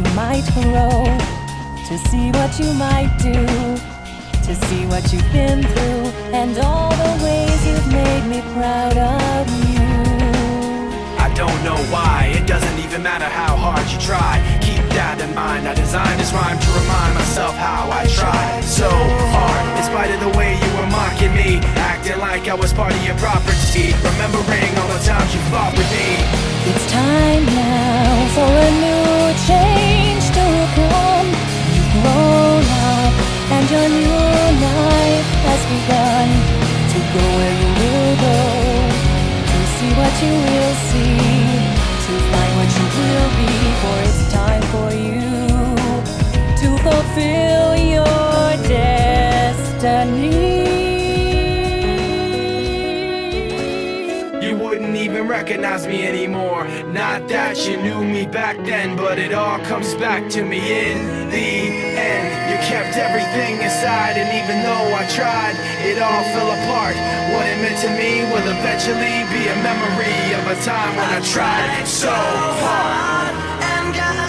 might grow, to see what you might do, to see what you've been through, and all the ways you've made me proud of you. I don't know why, it doesn't even matter how hard you try. Keep that in mind, I designed this rhyme to remind myself how I tried so hard. In spite of the way you were mocking me, acting like I was part of your property, remembering all the times you fought with me. It's time now for a new change to come. You've grown up and your new life has begun. To go where you will go, to see what you will see, to find what you will be. For it's time for you to fulfill your destiny. You wouldn't even recognize me anymore. Not that you knew me back then, but it all comes back to me in the end. You kept everything inside, and even though I tried, it all fell apart. What it meant to me will eventually be a memory of a time when I tried so hard and got